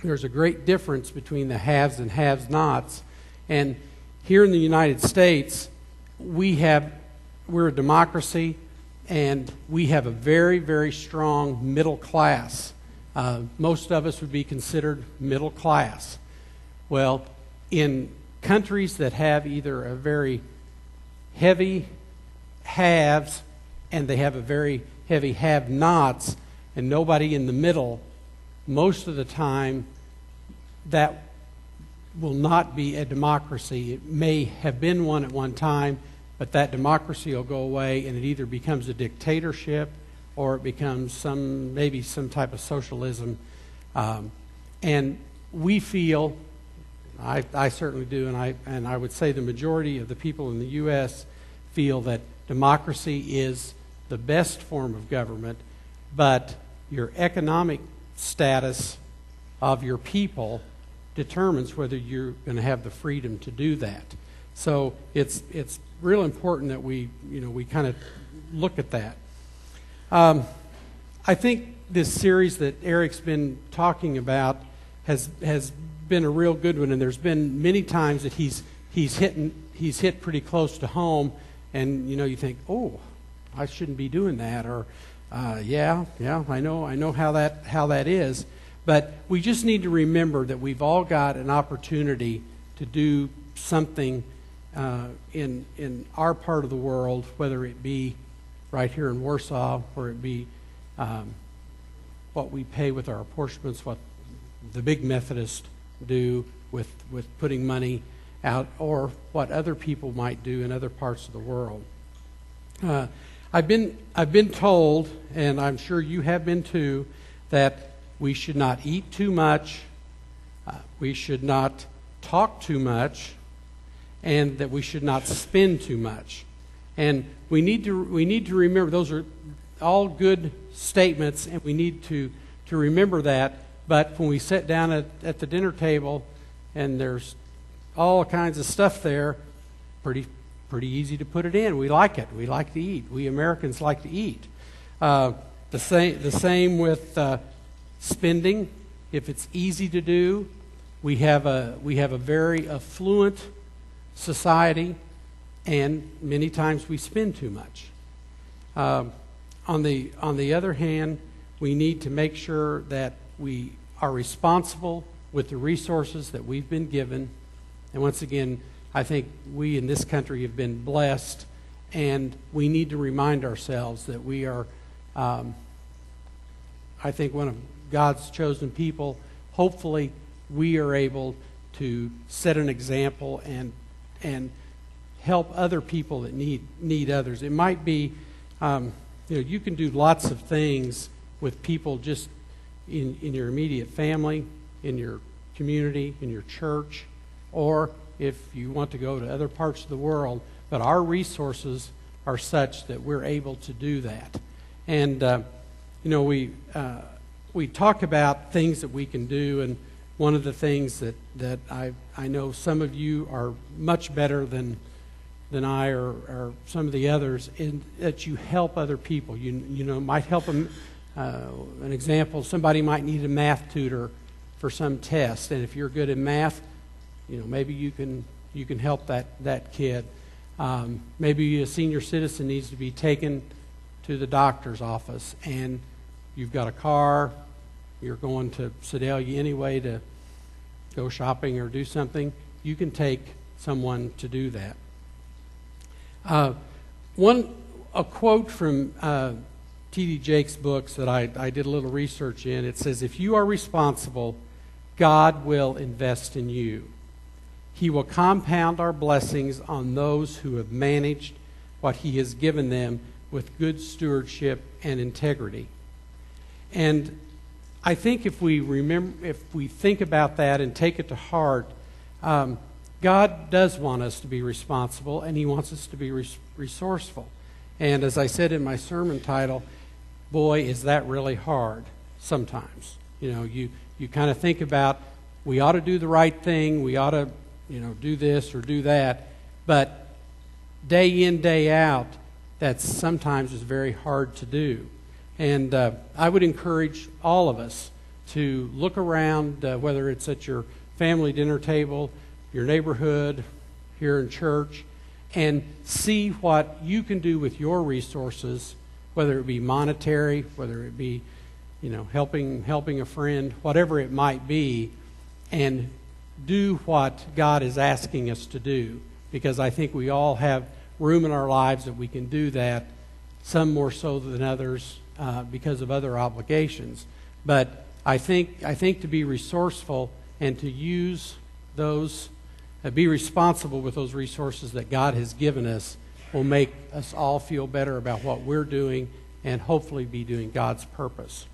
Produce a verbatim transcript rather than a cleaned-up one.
there's a great difference between the haves and have-nots. And here in the United States, we have, we're a democracy, and we have a very, very strong middle class. Uh, most of us would be considered middle class. Well, in countries that have either a very heavy haves and they have a very heavy have-nots and nobody in the middle, most of the time that will not be a democracy. It may have been one at one time, but that democracy will go away and it either becomes a dictatorship or it becomes some maybe some type of socialism. Um, and we feel, I, I certainly do, and I, and I would say the majority of the people in the U S feel that democracy is the best form of government, but your economic status of your people determines whether you're going to have the freedom to do that. So it's it's real important that we you know we kind of look at that. Um, I think this series that Eric's been talking about has has been a real good one, and there's been many times that he's he's hitting he's hit pretty close to home, and you know you think, oh, I shouldn't be doing that, or uh, yeah, yeah, I know I know how that how that is. But we just need to remember that we've all got an opportunity to do something uh, in in our part of the world, whether it be right here in Warsaw, or it be um, what we pay with our apportionments, what the big Methodists do with with putting money out, or what other people might do in other parts of the world. Uh, I've been I've been told, and I'm sure you have been too, that we should not eat too much, uh, we should not talk too much, and that we should not spend too much. And we need to we need to remember those are all good statements, and we need to to remember that. But when we sit down at, at the dinner table and there's all kinds of stuff there, pretty pretty easy to put it in. We like it. We like to eat. We Americans like to eat. Uh, the same the same with uh, spending. If it's easy to do, we have a we have a very affluent society, and many times we spend too much. Um, on the on the other hand, we need to make sure that we are responsible with the resources that we've been given. And once again, I think we in this country have been blessed, and we need to remind ourselves that we are, um, I think, one of God's chosen people. Hopefully, we are able to set an example and and help other people that need need others. It might be, um, you know, you can do lots of things with people just in in your immediate family, in your community, in your church, or if you want to go to other parts of the world. But our resources are such that we're able to do that. And uh, you know, we uh, we talk about things that we can do, and one of the things that that I I know some of you are much better than than I or, or some of the others in that you help other people. You you know might help them. Uh, an example: somebody might need a math tutor for some test, and if you're good in math, you know maybe you can you can help that that kid. Um, maybe a senior citizen needs to be taken to the doctor's office, and you've got a car. You're going to Sedalia anyway to go shopping or do something. You can take someone to do that. Uh, one a quote from uh, T D Jakes' books that I, I did a little research in. It says, "If you are responsible, God will invest in you. He will compound our blessings on those who have managed what He has given them with good stewardship and integrity." And I think if we remember, if we think about that and take it to heart, um, God does want us to be responsible, and He wants us to be res- resourceful. And as I said in my sermon title, boy, is that really hard sometimes. You know, you, you kind of think about, we ought to do the right thing, we ought to, you know, do this or do that, but day in, day out, that sometimes is very hard to do. And uh, I would encourage all of us to look around, uh, whether it's at your family dinner table, your neighborhood, here in church, and see what you can do with your resources, whether it be monetary, whether it be, you know, helping helping a friend, whatever it might be, and do what God is asking us to do. Because I think we all have room in our lives that we can do that, some more so than others uh, because of other obligations. But I think I think to be resourceful and to use those, uh, be responsible with those resources that God has given us will make us all feel better about what we're doing and hopefully be doing God's purpose.